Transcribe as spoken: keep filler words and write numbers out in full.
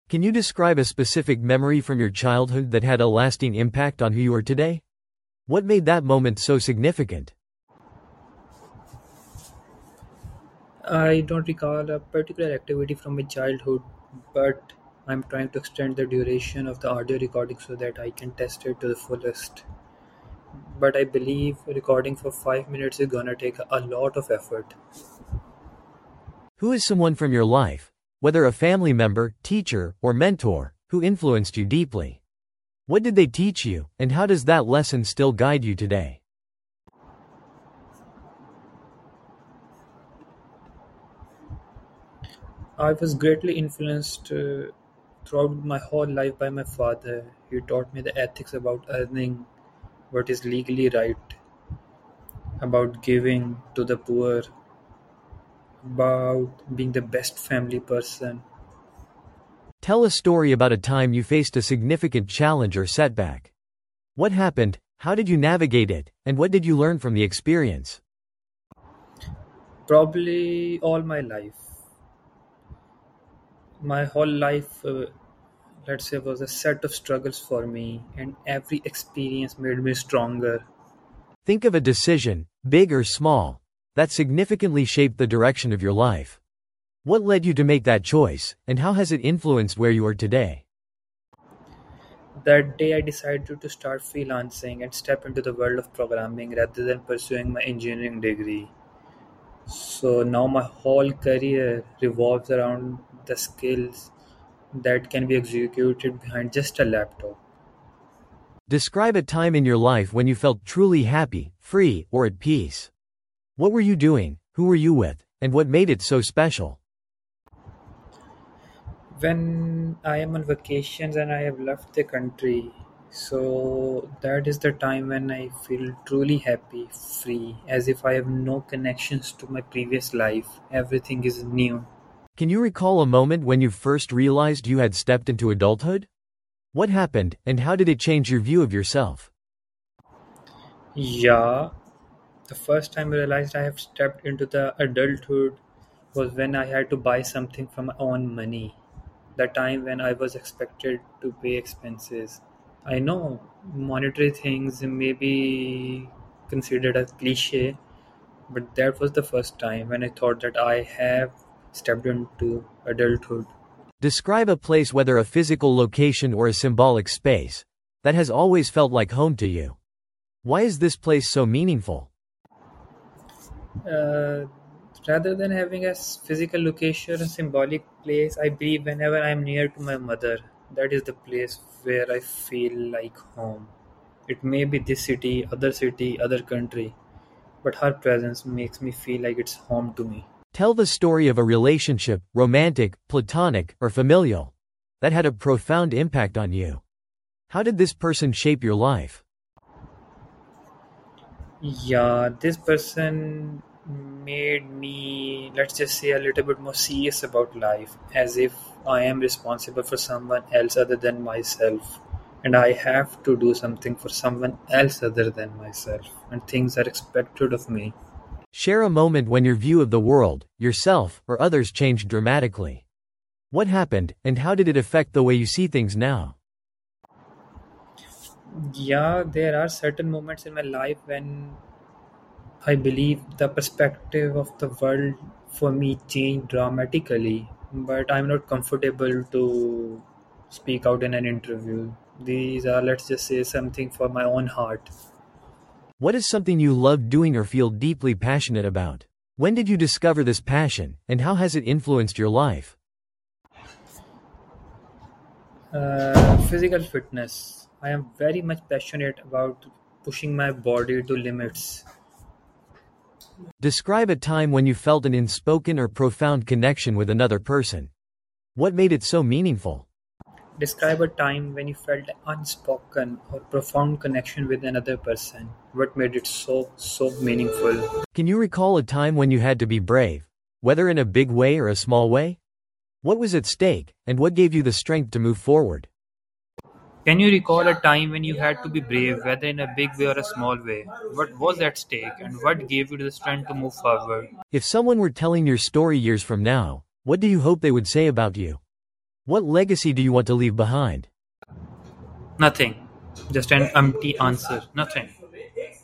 Can you describe a specific memory from your childhood that had a lasting impact on who you are today? What made that moment so significant? I don't recall a particular activity from my childhood, but I'm trying to extend the duration of the audio recording so that I can test it to the fullest. But I believe recording for five minutes is gonna take a lot of effort. Who is someone from your life, whether a family member, teacher, or mentor, who influenced you deeply? What did they teach you, and how does that lesson still guide you today? I was greatly influenced uh, throughout my whole life by my father. He taught me the ethics about earning what is legally right, about giving to the poor, about being the best family person. Tell a story about a time you faced a significant challenge or setback. What happened, how did you navigate it, and what did you learn from the experience? Probably all my life. My whole life, uh, let's say, was a set of struggles for me, and every experience made me stronger. Think of a decision, big or small, that significantly shaped the direction of your life. What led you to make that choice, and how has it influenced where you are today? That day, I decided to start freelancing and step into the world of programming rather than pursuing my engineering degree. So now my whole career revolves around the skills that can be executed behind just a laptop. Describe a time in your life when you felt truly happy, free, or at peace. What were you doing, who were you with, and what made it so special? When I am on vacations and I have left the country, so that is the time when I feel truly happy, free, as if I have no connections to my previous life. Everything is new. Can you recall a moment when you first realized you had stepped into adulthood? What happened, and how did it change your view of yourself? Yeah, the first time I realized I have stepped into the adulthood was when I had to buy something from my own money. The time when I was expected to pay expenses. I know monetary things may be considered a cliche, but that was the first time when I thought that I have stepped into adulthood. Describe a place, whether a physical location or a symbolic space, that has always felt like home to you. Why is this place so meaningful? Uh, Rather than having a s- physical location, a symbolic place, I believe whenever I'm near to my mother, that is the place where I feel like home. It may be this city, other city, other country, but her presence makes me feel like it's home to me. Tell the story of a relationship, romantic, platonic, or familial, that had a profound impact on you. How did this person shape your life? Yeah, this person made me, let's just say, a little bit more serious about life, as if I am responsible for someone else other than myself. And I have to do something for someone else other than myself. And things are expected of me. Share a moment when your view of the world, yourself, or others changed dramatically. What happened, and how did it affect the way you see things now? Yeah, there are certain moments in my life when I believe the perspective of the world for me changed dramatically, but I'm not comfortable to speak out in an interview. These are, let's just say, something for my own heart. What is something you love doing or feel deeply passionate about? When did you discover this passion, and how has it influenced your life? Uh, physical fitness. I am very much passionate about pushing my body to limits. Describe a time when you felt an unspoken or profound connection with another person. What made it so meaningful? Describe a time when you felt an unspoken or profound connection with another person. What made it so, so meaningful? Can you recall a time when you had to be brave, whether in a big way or a small way? What was at stake, and what gave you the strength to move forward? Can you recall a time when you had to be brave, whether in a big way or a small way? What was at stake and what gave you the strength to move forward? If someone were telling your story years from now, what do you hope they would say about you? What legacy do you want to leave behind? Nothing. Just an empty answer. Nothing.